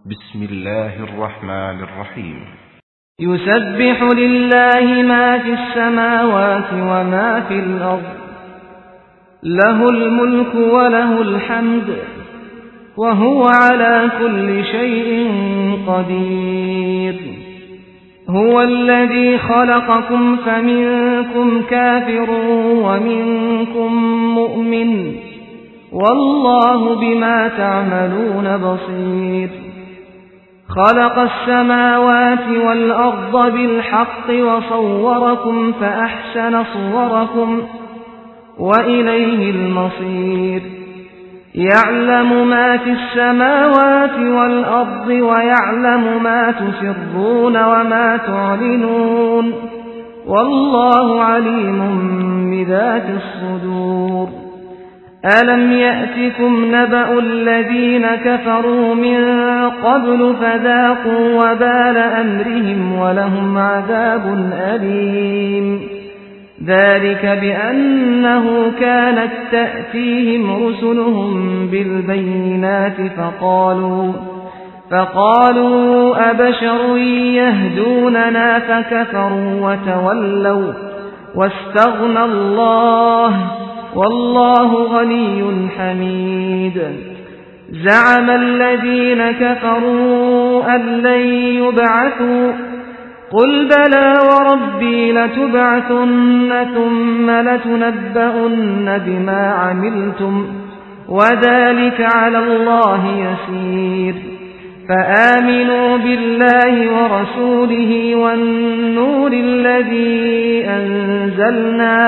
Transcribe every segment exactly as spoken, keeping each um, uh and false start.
بسم الله الرحمن الرحيم. يسبح لله ما في السماوات وما في الأرض، له الملك وله الحمد، وهو على كل شيء قدير. هو الذي خلقكم فمنكم كافر ومنكم مؤمن، والله بما تعملون بصير. خلق السماوات والأرض بالحق وصوركم فأحسن صوركم وإليه المصير. يعلم ما في السماوات والأرض ويعلم ما تسرون وما تعلنون، والله عليم بذات الصدور. ألم يأتكم نبأ الذين كفروا من قبل فذاقوا وبال أمرهم ولهم عذاب أليم. ذلك بأنه كانت تأتيهم رسلهم بالبينات فقالوا فقالوا أبشر يهدوننا فكفروا وتولوا واستغنى الله، والله غني حميد. زعم الذين كفروا أن لن يبعثوا، قل بلى وربي لتبعثن ثم لتنبؤن بما عملتم، وذلك على الله يسير. فآمنوا بالله ورسوله والنور الذي أنزلنا،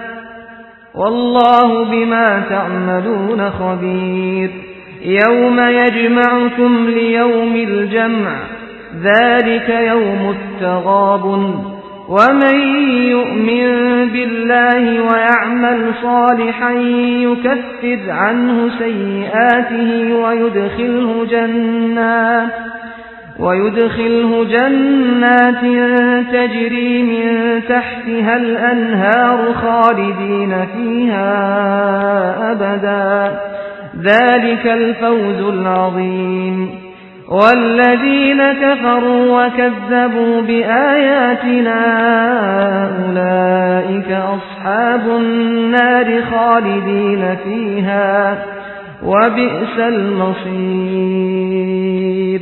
والله بما تعملون خبير. يوم يجمعكم ليوم الجمع، ذلك يوم التغابن. ومن يؤمن بالله ويعمل صالحا يكفر عنه سيئاته ويدخله جنات ويدخله جنات تجري من تحتها الأنهار خالدين فيها أبدا، ذلك الفوز العظيم. والذين كفروا وكذبوا بآياتنا أولئك أصحاب النار خالدين فيها، وبئس المصير.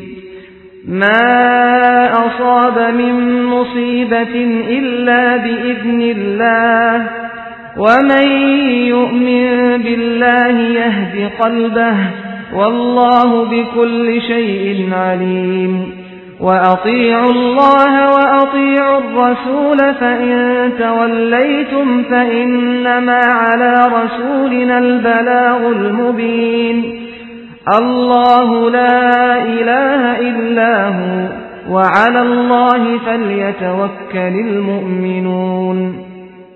ما أصاب من مصيبة إلا بإذن الله، ومن يؤمن بالله يهد قلبه، والله بكل شيء عليم. وأطيعوا الله وأطيعوا الرسول، فإن توليتم فإنما على رسولنا البلاغ المبين. الله لا إله إلا هو، وعلى الله فليتوكل المؤمنون.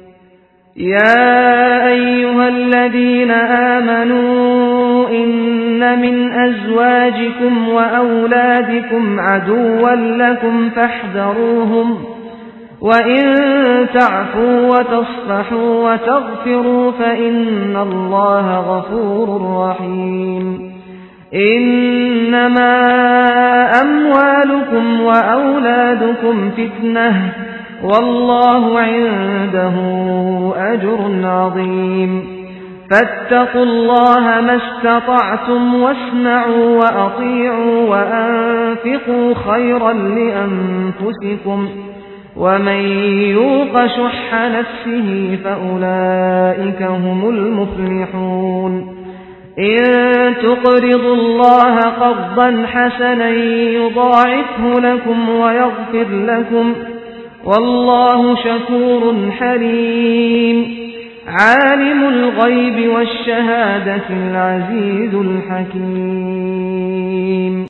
يا أيها الذين آمنوا إن من أزواجكم وأولادكم عدوا لكم فاحذروهم، وإن تعفوا وتصفحوا وتغفروا فإن الله غفور رحيم. إنما أموالكم وأولادكم فتنة، والله عنده أجر عظيم. فاتقوا الله ما استطعتم واسمعوا وأطيعوا وأنفقوا خيرا لأنفسكم، ومن يوق شح نفسه فأولئك هم المفلحون. إن تقرضوا الله قرضا حسنا يضاعفه لكم ويغفر لكم، والله شكور حليم. عالم الغيب والشهادة العزيز الحكيم.